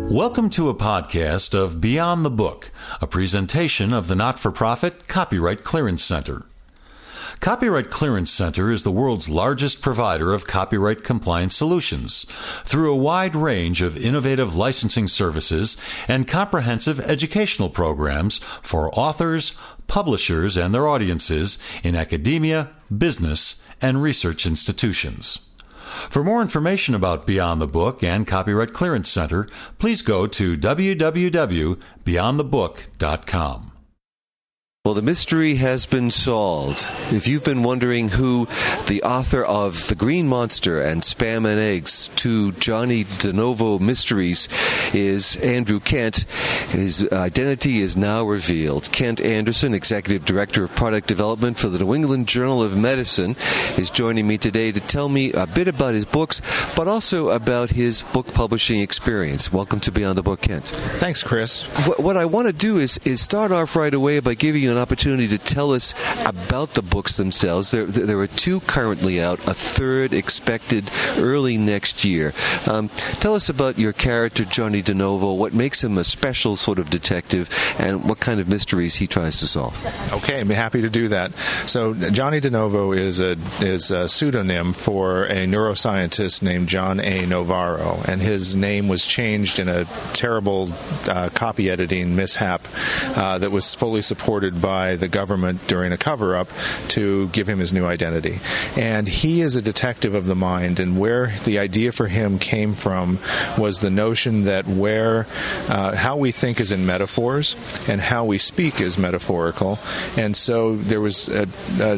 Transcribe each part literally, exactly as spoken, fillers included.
Welcome to a podcast of Beyond the Book, a presentation of the not-for-profit Copyright Clearance Center. Copyright Clearance Center is the world's largest provider of copyright compliance solutions through a wide range of innovative licensing services and comprehensive educational programs for authors, publishers, and their audiences in academia, business, and research institutions. For more information about Beyond the Book and Copyright Clearance Center, please go to w w w dot beyond the book dot com. Well, the mystery has been solved. If you've been wondering who the author of The Green Monster and Spam and Eggs, two Johnny DeNovo mysteries, is, Andrew Kent. His identity is now revealed. Kent Anderson, Executive Director of Product Development for the New England Journal of Medicine, is joining me today to tell me a bit about his books, but also about his book publishing experience. Welcome to Beyond the Book, Kent. Thanks, Chris. What, what I want to do is, is start off right away by giving you an opportunity to tell us about the books themselves. There, there are two currently out, a third expected early next year. Um, tell us about your character, Johnny DeNovo, what makes him a special sort of detective, and what kind of mysteries he tries to solve. Okay, I'm happy to do that. So Johnny DeNovo is a, is a pseudonym for a neuroscientist named John A. Novaro, and his name was changed in a terrible uh, copy editing mishap uh, that was fully supported by by the government during a cover-up to give him his new identity. And he is a detective of the mind, and where the idea for him came from was the notion that where uh, how we think is in metaphors and how we speak is metaphorical. And so there was a,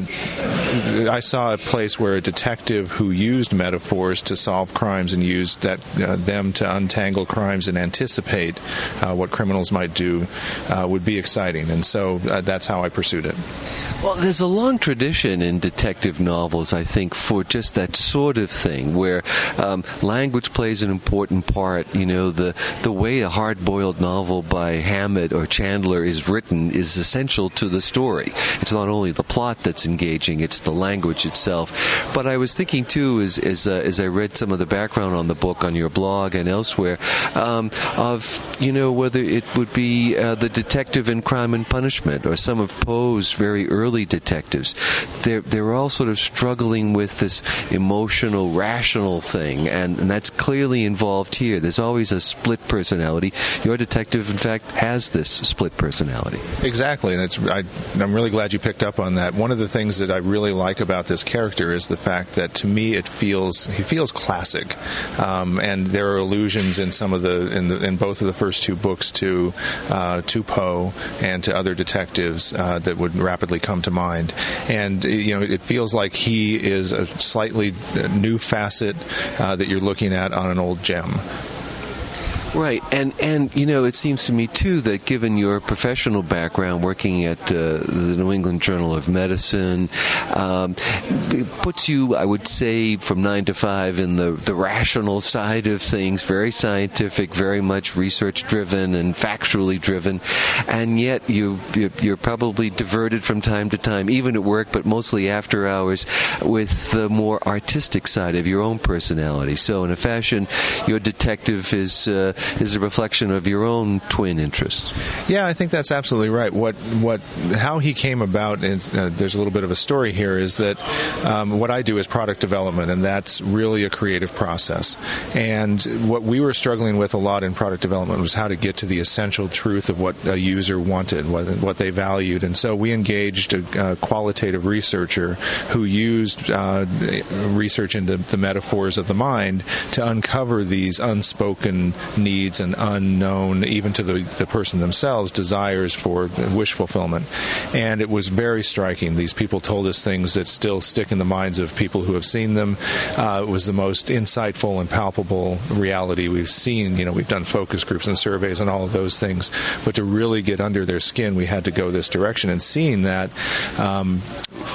a, I saw a place where a detective who used metaphors to solve crimes and used that uh, them to untangle crimes and anticipate uh, what criminals might do uh, would be exciting. And so uh, that's how I pursued it. Well, there's a long tradition in detective novels, I think, for just that sort of thing, where um, language plays an important part. You know, the the way a hard-boiled novel by Hammett or Chandler is written is essential to the story. It's not only the plot that's engaging, it's the language itself. But I was thinking, too, as, as, uh, as I read some of the background on the book on your blog and elsewhere, um, of, you know, whether it would be uh, the detective in Crime and Punishment or some of Poe's very early detectives. They're, they're all sort of struggling with this emotional, rational thing, and, and that's clearly involved here. There's always a split personality. Your detective, in fact, has this split personality. Exactly, and it's, I, I'm really glad you picked up on that. One of the things that I really like about this character is the fact that, to me, it feels he feels classic, um, and there are allusions in some of the in, the, in both of the first two books to uh, to Poe and to other detectives uh, that would rapidly come to mind. And, you know, it feels like he is a slightly new facet uh, that you're looking at on an old gem. Right, and, and you know, it seems to me, too, that given your professional background working at uh, the New England Journal of Medicine, um, it puts you, I would say, from nine to five in the, the rational side of things, very scientific, very much research-driven and factually driven, and yet you, you're probably diverted from time to time, even at work, but mostly after hours, with the more artistic side of your own personality. So, in a fashion, your detective is... Uh, is a reflection of your own twin interests. Yeah, I think that's absolutely right. What, what, how he came about, and uh, there's a little bit of a story here, is that um, what I do is product development, and that's really a creative process. And what we were struggling with a lot in product development was how to get to the essential truth of what a user wanted, what, what they valued. And so we engaged a, a qualitative researcher who used uh, research into the metaphors of the mind to uncover these unspoken needs needs and unknown, even to the, the person themselves, desires for wish fulfillment. And it was very striking. These people told us things that still stick in the minds of people who have seen them. Uh, it was the most insightful and palpable reality we've seen. You know, we've done focus groups and surveys and all of those things, but to really get under their skin, we had to go this direction. And seeing that, um,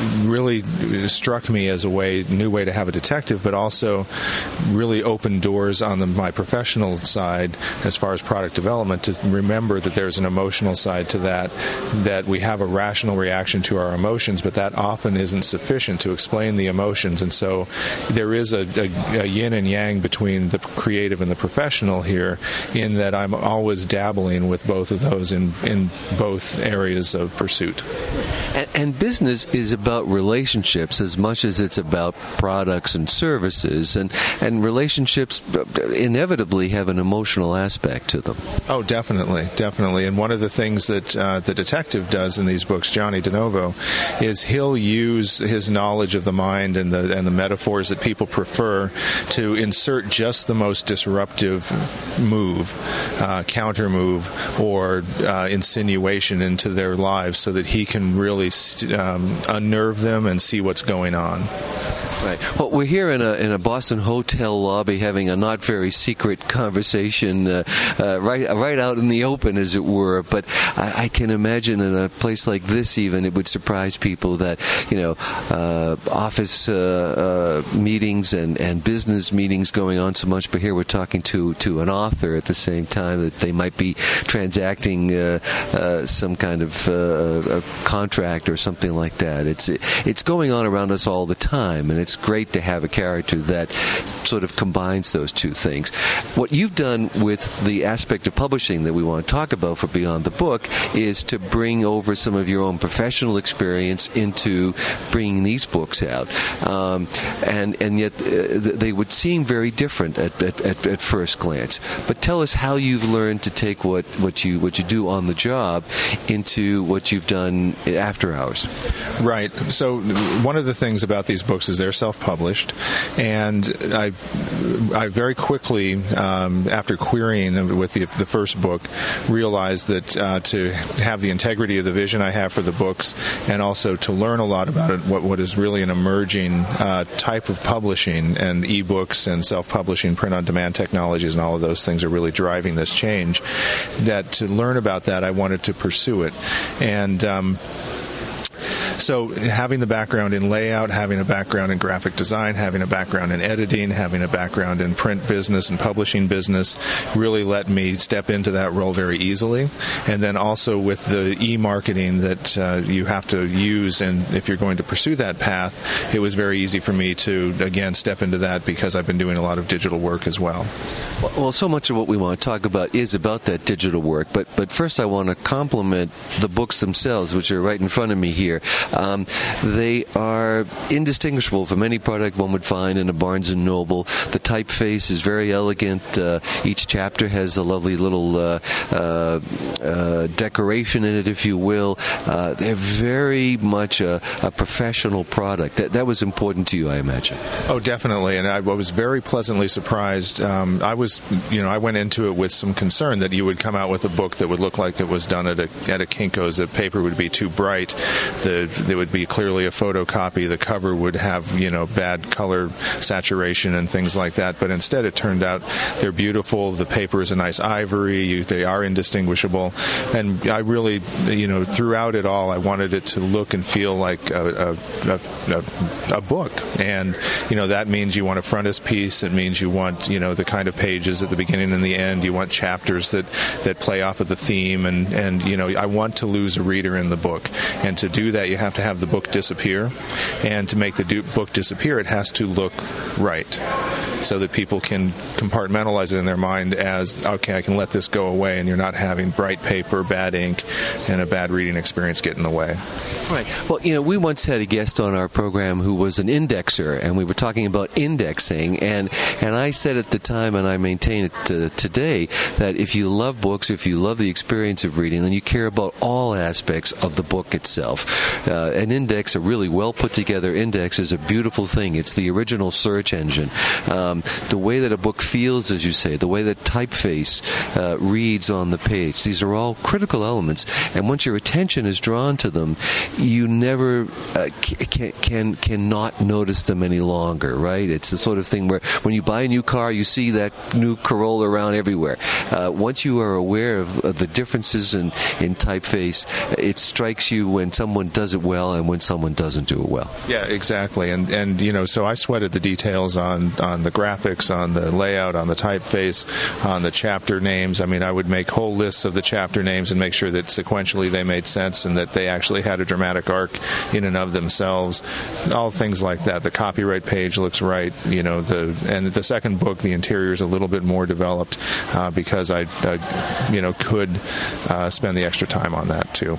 really struck me as a way, new way to have a detective, but also really opened doors on the, my professional side as far as product development to remember that there's an emotional side to that, that we have a rational reaction to our emotions, but that often isn't sufficient to explain the emotions. And so there is a, a, a yin and yang between the creative and the professional here, in that I'm always dabbling with both of those in, in both areas of pursuit. And, and business is about relationships as much as it's about products and services, and, and relationships inevitably have an emotional aspect to them. Oh, definitely, definitely. And one of the things that uh, the detective does in these books, Johnny DeNovo, is he'll use his knowledge of the mind and the and the metaphors that people prefer to insert just the most disruptive move, uh, counter move, or uh, insinuation into their lives, so that he can really um, unnerve them and see what's going on. Right. Well, we're here in a in a Boston hotel lobby having a not very secret conversation, uh, uh, right right out in the open, as it were. But I, I can imagine in a place like this, even it would surprise people that you know uh, office uh, uh, meetings and, and business meetings going on so much. But here we're talking to to an author at the same time, that they might be transacting uh, uh, some kind of uh, a contract or something like that. It's it's going on around us all the time, and it's great to have a character that sort of combines those two things. What you've done with the aspect of publishing that we want to talk about for Beyond the Book is to bring over some of your own professional experience into bringing these books out. Um, and, and yet uh, they would seem very different at, at, at, at first glance. But tell us how you've learned to take what, what, you, what you do on the job into what you've done after hours. Right. So one of the things about these books is they're self-published, and I, I very quickly, um, after querying with the, the first book, realized that uh, to have the integrity of the vision I have for the books, and also to learn a lot about it, what, what is really an emerging uh, type of publishing, and e-books and self-publishing, print-on-demand technologies, and all of those things are really driving this change, that to learn about that, I wanted to pursue it. And um, So having the background in layout, having a background in graphic design, having a background in editing, having a background in print business and publishing business really let me step into that role very easily. And then also with the e-marketing that uh, you have to use, and if you're going to pursue that path, it was very easy for me to, again, step into that because I've been doing a lot of digital work as well. Well, so much of what we want to talk about is about that digital work, but but first I want to compliment the books themselves, which are right in front of me here. Um, they are indistinguishable from any product one would find in a Barnes and Noble. The typeface is very elegant. Uh, each chapter has a lovely little uh, uh, uh, decoration in it, if you will. Uh, they're very much a, a professional product. That, that was important to you, I imagine. Oh, definitely, and I was very pleasantly surprised. Um, I was, you know, I went into it with some concern that you would come out with a book that would look like it was done at a at a Kinko's. The paper would be too bright. The there would be clearly a photocopy. The cover would have, you know, bad color saturation and things like that. But instead, it turned out they're beautiful. The paper is a nice ivory. You, they are indistinguishable. And I really, you know, throughout it all, I wanted it to look and feel like a, a, a, a book. And, you know, that means you want a frontispiece. It means you want, you know, the kind of pages at the beginning and the end. You want chapters that, that play off of the theme. And, and, you know, I want to lose a reader in the book. And to do that, you have to have the book disappear. And to make the do- book disappear, it has to look right, so that people can compartmentalize it in their mind as, okay, I can let this go away, and you're not having bright paper, bad ink, and a bad reading experience get in the way. Right. Well, you know, we once had a guest on our program who was an indexer, and we were talking about indexing, and, and I said at the time, and I maintain it to, today, that if you love books, if you love the experience of reading, then you care about all aspects of the book itself. Uh, an index, a really well put together index, is a beautiful thing. It's the original search engine. Um, um, the way that a book feels, as you say, the way that typeface uh, reads on the page. These are all critical elements, and once your attention is drawn to them, you never uh, can, can cannot notice them any longer, right? It's the sort of thing where when you buy a new car, you see that new Corolla around everywhere. Uh, once you are aware of, of the differences in, in typeface, it strikes you when someone does it well and when someone doesn't do it well. Yeah, exactly. And, and you know, so I sweated the details on, on the graphics, on the layout, on the typeface, on the chapter names. I mean, I would make whole lists of the chapter names and make sure that sequentially they made sense and that they actually had a dramatic arc in and of themselves. All things like that. The copyright page looks right. You know, the and the second book, the interior is a little bit more developed uh, because I, I, you know, could uh, spend the extra time on that too.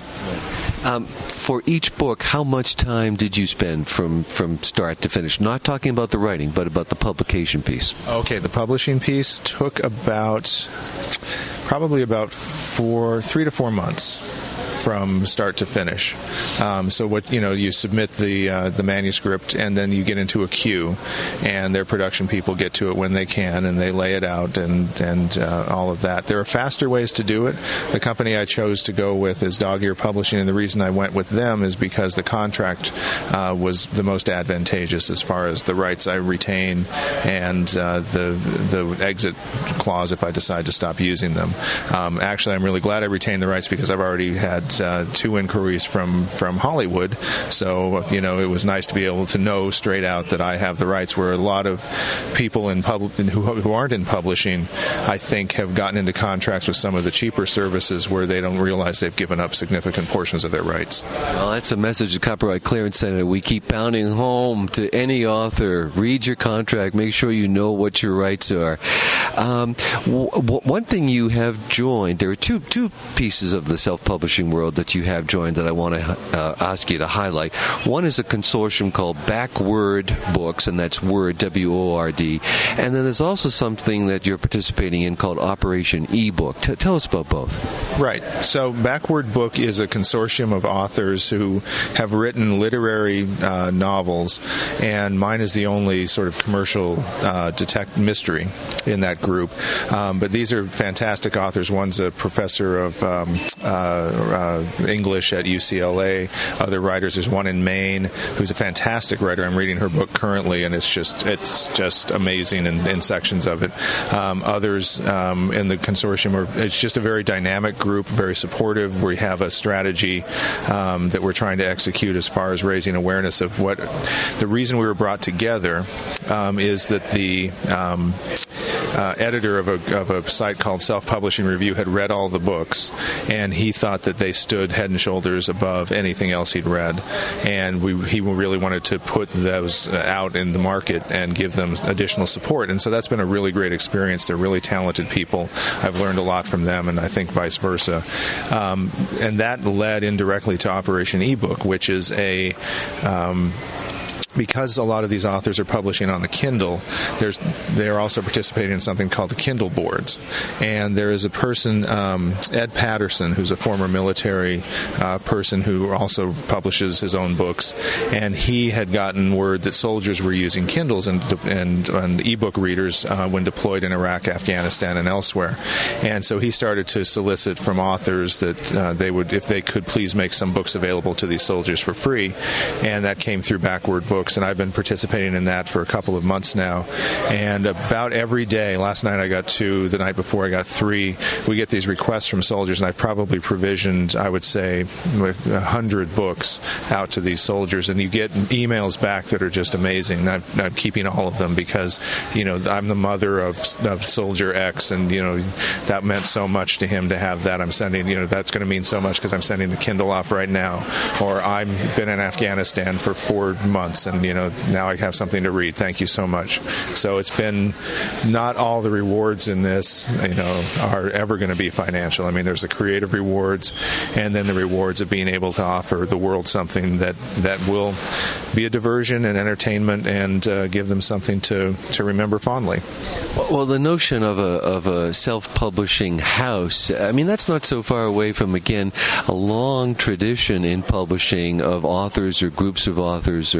Um, for each book, how much time did you spend from, from start to finish? Not talking about the writing, but about the publication piece. Okay, the publishing piece took about, probably about four, three to four months from start to finish. Um, so what you know, you submit the uh, the manuscript, and then you get into a queue, and their production people get to it when they can, and they lay it out, and and uh, all of that. There are faster ways to do it. The company I chose to go with is Dog Ear Publishing, and the reason I went with them is because the contract uh, was the most advantageous as far as the rights I retain and uh, the the exit clause if I decide to stop using them. Um, actually, I'm really glad I retained the rights because I've already had Uh, two inquiries from, from Hollywood, so you know it was nice to be able to know straight out that I have the rights. Where a lot of people in pub- who, who aren't in publishing, I think, have gotten into contracts with some of the cheaper services where they don't realize they've given up significant portions of their rights. Well, that's a message of Copyright Clearance Center. We keep pounding home to any author. Read your contract. Make sure you know what your rights are. Um, w- w- one thing you have joined, there are two two pieces of the self-publishing world that you have joined that I want to uh, ask you to highlight. One is a consortium called Backword Books, and that's Word, W O R D. And then there's also something that you're participating in called Operation eBook. T- tell us about both. Right. So Backword Book is a consortium of authors who have written literary uh, novels, and mine is the only sort of commercial uh, detect mystery in that group. Um, but these are fantastic authors. One's a professor of um, uh, uh, English at U C L A. Other writers, there's one in Maine who's a fantastic writer. I'm reading her book currently, and it's just it's just amazing in, in sections of it. Um, others um, in the consortium are, it's just a very dynamic group, very supportive. We have a strategy um, that we're trying to execute as far as raising awareness of what the reason we were brought together um, is that the um, uh, editor of a, of a site called Self-Publishing Review had read all the books, and he thought that they stood head and shoulders above anything else he'd read, and we, he really wanted to put those out in the market and give them additional support. And so that's been a really great experience. They're really talented people. I've learned a lot from them, and I think vice versa. Um, and that led indirectly to Operation eBook, which is a um, because a lot of these authors are publishing on the Kindle, there's they're also participating in something called the Kindle Boards. And there is a person, um, Ed Patterson, who's a former military uh, person who also publishes his own books, and he had gotten word that soldiers were using Kindles and, and, and e-book readers uh, when deployed in Iraq, Afghanistan, and elsewhere. And so he started to solicit from authors that uh, they would, if they could please make some books available to these soldiers for free, and that came through Backword Books. And I've been participating in that for a couple of months now. And about every day, last night I got two, the night before I got three, we get these requests from soldiers, and I've probably provisioned, I would say, a hundred books out to these soldiers. And you get emails back that are just amazing. I'm, I'm keeping all of them because, you know, I'm the mother of, of Soldier X, and, you know, that meant so much to him to have that. I'm sending, you know, that's going to mean so much because I'm sending the Kindle off right now. Or I've been in Afghanistan for four months, and, you know, now I have something to read. Thank you so much. So it's been, not all the rewards in this, you know, are ever going to be financial. I mean, there's the creative rewards, and then the rewards of being able to offer the world something that, that will be a diversion and entertainment, and uh, give them something to, to remember fondly. Well, the notion of a of a self-publishing house, I mean, that's not so far away from, again, a long tradition in publishing of authors or groups of authors or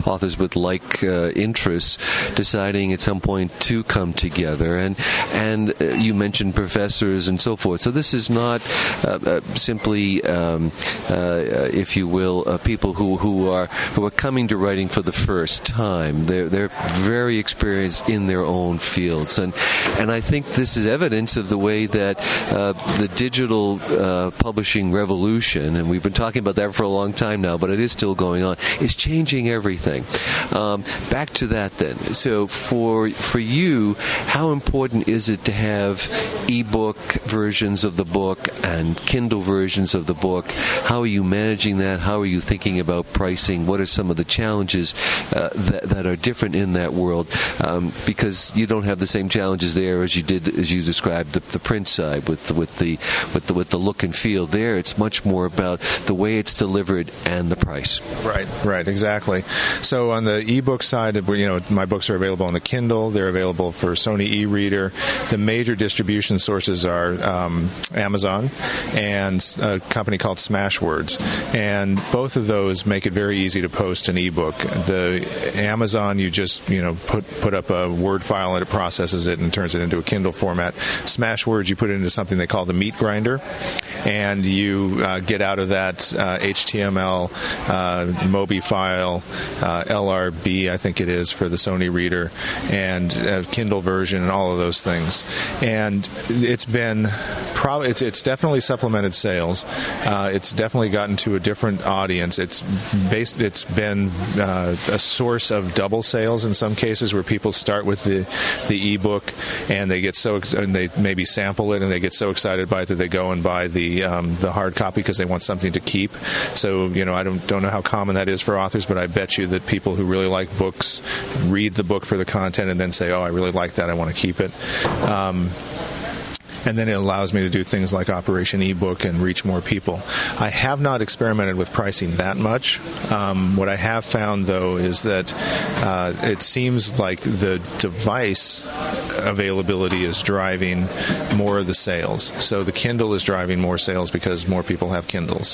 authors with like uh, interests deciding at some point to come together. And and uh, you mentioned professors and so forth. So this is not uh, uh, simply, um, uh, if you will, uh, people who, who are who are coming to writing for the first time. They're they're very experienced in their own fields, and and I think this is evidence of the way that uh, the digital uh, publishing revolution, and we've been talking about that for a long time now, but it is still going on, is changing everything. Um, back to that then. So for for you, how important is it to have ebook versions of the book and Kindle versions of the book? How are you managing that? How are you thinking about pricing? What are some of the challenges uh, that, that are different in that world? Um, because you don't have the same challenges there as you did, as you described, the, the print side with with the with the with the look and feel. There, it's much more about the way it's delivered and the price. Right, right, exactly. So on the ebook side, you know, my books are available on the Kindle. They're available for Sony e-reader. The major distribution sources are um, Amazon and a company called Smashwords, and both of those make it very easy to post an ebook. The Amazon, you just you know put put up a Word file and it processes it and turns it into a Kindle format. Smashwords, you put it into something they call the meat grinder, and you uh, get out of that uh, H T M L, uh, Mobi file, uh, L R B, I think it is, for the Sony reader, and uh, Kindle version, and all of those things. And it's been probably it's it's definitely supplemented sales. Uh, it's definitely gotten to a different audience. It's based. It's been uh, a source of double sales in some cases, where people start with the the ebook and they get so and they maybe sample it and they get so excited by it that they go and buy the um, the hard copy because they want something to keep. So you know, I don't don't know how common that is for authors, but I bet you that people who really like books read the book for the content and then say, "Oh, I really like that. I want to keep it." Um, And then it allows me to do things like Operation eBook and reach more people. I have not experimented with pricing that much. Um, what I have found, though, is that uh, it seems like the device availability is driving more of the sales. So the Kindle is driving more sales because more people have Kindles.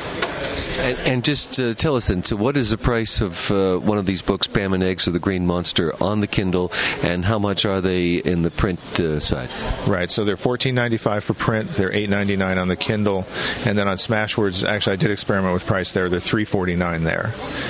And, and just uh, tell us then, so what is the price of uh, one of these books, Bam and Eggs or The Green Monster, on the Kindle, and how much are they in the print uh, side? Right, so they're fourteen ninety-five for print, they're eight ninety-nine on the Kindle, and then on Smashwords, actually I did experiment with price there, they're three forty-nine there.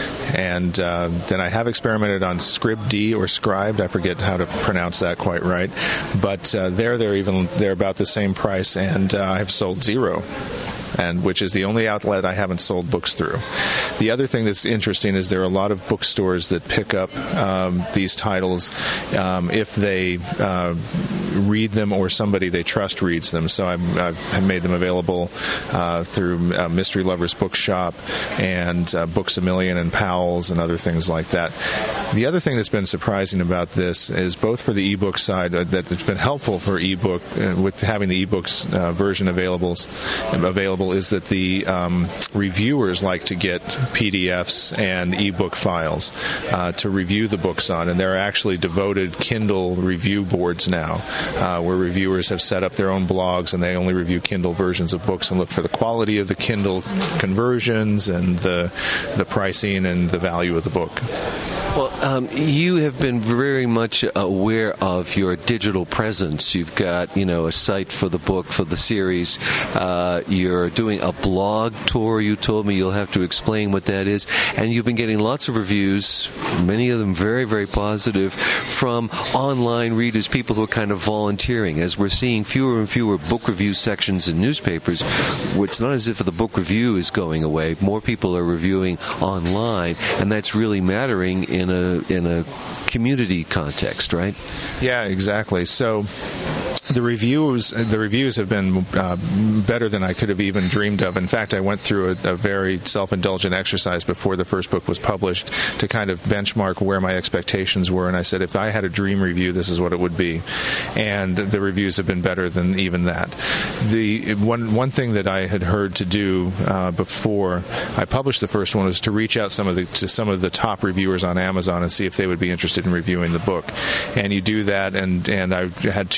And uh, then I have experimented on Scribd or Scribed. I forget how to pronounce that quite right, but uh, there they're even they're about the same price, and uh, I've sold zero. And which is the only outlet I haven't sold books through. The other thing that's interesting is there are a lot of bookstores that pick up um, these titles um, if they uh, read them or somebody they trust reads them. So I've, I've made them available uh, through uh, Mystery Lovers Bookshop and uh, Books A Million and Powell's and other things like that. The other thing that's been surprising about this is both for the ebook side, uh, that it's been helpful for ebook uh, with having the ebooks uh, version available available. Is that the um, reviewers like to get P D Fs and ebook files uh, to review the books on, and there are actually devoted Kindle review boards now uh, where reviewers have set up their own blogs and they only review Kindle versions of books and look for the quality of the Kindle conversions and the the pricing and the value of the book. Well, um, you have been very much aware of your digital presence. You've got, you know, a site for the book, for the series. Uh, you're doing a blog tour. You told me you'll have to explain what that is. And you've been getting lots of reviews, many of them very, very positive, from online readers, people who are kind of volunteering. As we're seeing fewer and fewer book review sections in newspapers, it's not as if the book review is going away. More people are reviewing online, and that's really mattering in a in a community context, right? Yeah, exactly. So the reviews the reviews have been uh, better than I could have even dreamed of. In fact, I went through a, a very self-indulgent exercise before the first book was published to kind of benchmark where my expectations were, and I said, if I had a dream review, this is what it would be. And the reviews have been better than even that. The one one thing that I had heard to do uh, before I published the first one was to reach out some of the to some of the top reviewers on Amazon and see if they would be interested in reviewing the book. And you do that, and and I had two people respond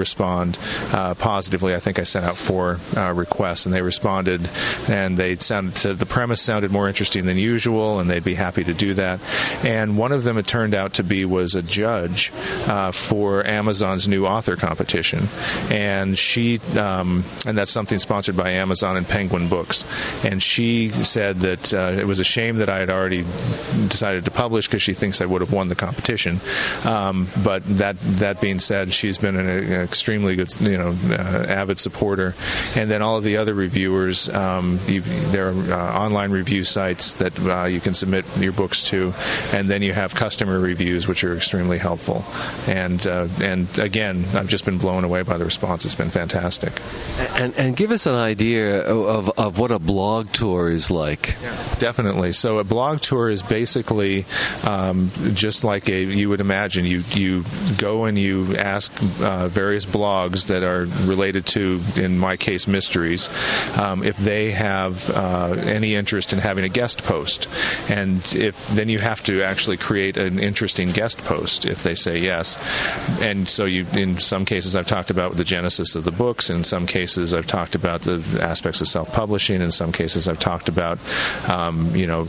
respond uh, positively. I think I sent out four uh, requests, and they responded, and they sounded said the premise sounded more interesting than usual, and they'd be happy to do that. And one of them, it turned out to be, was a judge uh, for Amazon's new author competition, and she um, and that's something sponsored by Amazon and Penguin Books. And she said that uh, it was a shame that I had already decided to publish because she thinks I would have won the competition. Um, but that that being said, she's been an, an extremely good, you know, uh, avid supporter. And then all of the other reviewers, um, you, there are uh, online review sites that uh, you can submit your books to, and then you have customer reviews, which are extremely helpful. And uh, and again, I've just been blown away by the response. It's been fantastic. And, and give us an idea of, of what a blog tour is like. Yeah, definitely. So a blog tour is basically um, just like a you would imagine. You you go and you ask uh, various blogs that are related to, in my case, mysteries, um, if they have uh, any interest in having a guest post. And if then you have to actually create an interesting guest post if they say yes. And so you, in some cases, I've talked about the genesis of the books. In some cases, I've talked about the aspects of self-publishing. In some cases, I've talked about, um, you know,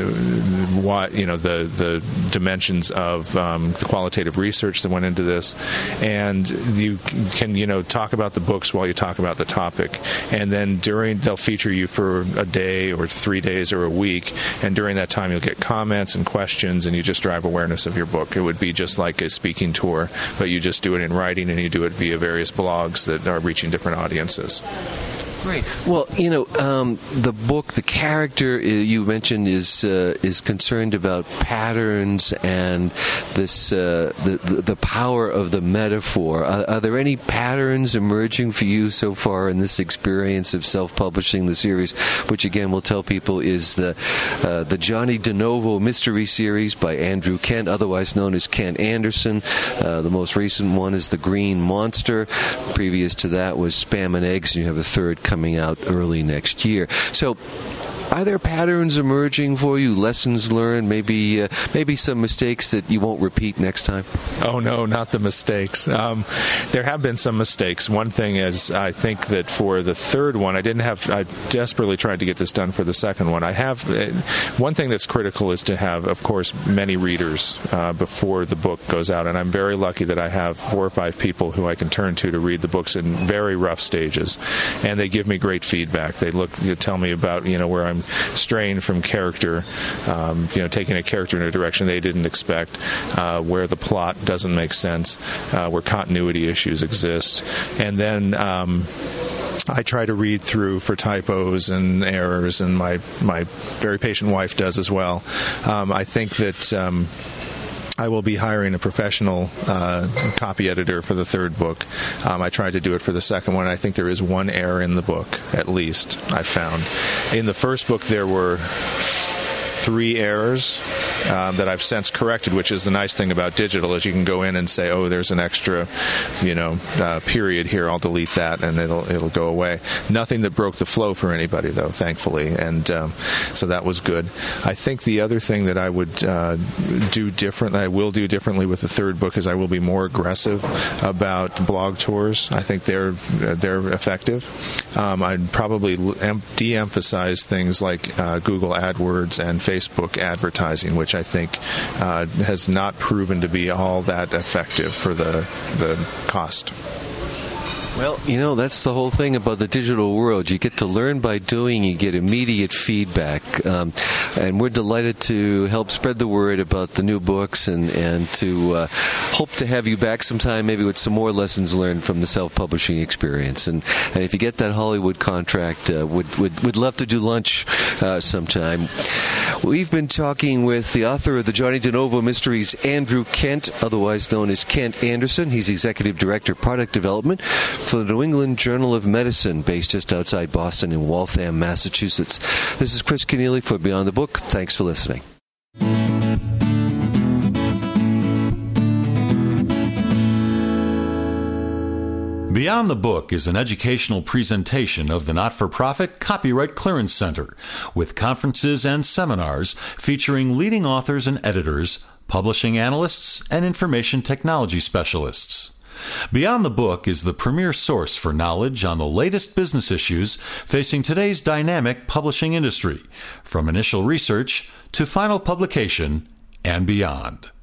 what you know the the dimensions of um, the qualitative research that went into this. And you can, you know, talk about the books while you talk about the topic. And then during, they'll feature you for a day or three days or a week. And during that time, you'll get comments and questions, and you just drive awareness of your book. It would be just like a speaking tour, but you just do it in writing, and you do it via various blogs that are reaching different audiences. Great. Well, you know, um, the book, the character you mentioned is uh, is concerned about patterns and this uh, the, the the power of the metaphor. Are, are there any patterns emerging for you so far in this experience of self-publishing the series, which again we'll tell people is the uh, the Johnny DeNovo Mystery Series by Andrew Kent, otherwise known as Kent Anderson. Uh, the most recent one is The Green Monster. Previous to that was Spam and Eggs, and you have a third coming out early next year. So, are there patterns emerging for you, lessons learned, maybe uh, maybe some mistakes that you won't repeat next time? Oh, no, not the mistakes. Um, there have been some mistakes. One thing is, I think that for the third one, I didn't have, I desperately tried to get this done for the second one. I have, uh, one thing that's critical is to have, of course, many readers uh, before the book goes out. And I'm very lucky that I have four or five people who I can turn to to read the books in very rough stages. And they give me great feedback. They look, they tell me about, you know, where I'm straying from character, um, you know, taking a character in a direction they didn't expect, uh, where the plot doesn't make sense, uh, where continuity issues exist. And then um, I try to read through for typos and errors, and my, my very patient wife does as well. Um, I think that Um, I will be hiring a professional uh, copy editor for the third book. Um, I tried to do it for the second one. I think there is one error in the book, at least, I found. In the first book, there were three errors um, that I've since corrected, which is the nice thing about digital, is you can go in and say, oh, there's an extra, you know, uh, period here. I'll delete that, and it'll it'll go away. Nothing that broke the flow for anybody, though, thankfully, and um, so that was good. I think the other thing that I would uh, do different, I will do differently with the third book, is I will be more aggressive about blog tours. I think they're they're effective. Um, I'd probably de-emphasize things like uh, Google AdWords and Facebook advertising, which I think uh, has not proven to be all that effective for the the cost. Well, you know, that's the whole thing about the digital world. You get to learn by doing, you get immediate feedback. Um, and we're delighted to help spread the word about the new books and, and to uh, hope to have you back sometime, maybe with some more lessons learned from the self-publishing experience. And, and if you get that Hollywood contract, uh, we'd, we'd, we'd love to do lunch uh, sometime. We've been talking with the author of the Johnny DeNovo Mysteries, Andrew Kent, otherwise known as Kent Anderson. He's Executive Director, Product Development for the New England Journal of Medicine, based just outside Boston in Waltham, Massachusetts. This is Chris Kenneally for Beyond the Book. Thanks for listening. Beyond the Book is an educational presentation of the not-for-profit Copyright Clearance Center, with conferences and seminars featuring leading authors and editors, publishing analysts, and information technology specialists. Beyond the Book is the premier source for knowledge on the latest business issues facing today's dynamic publishing industry, from initial research to final publication and beyond.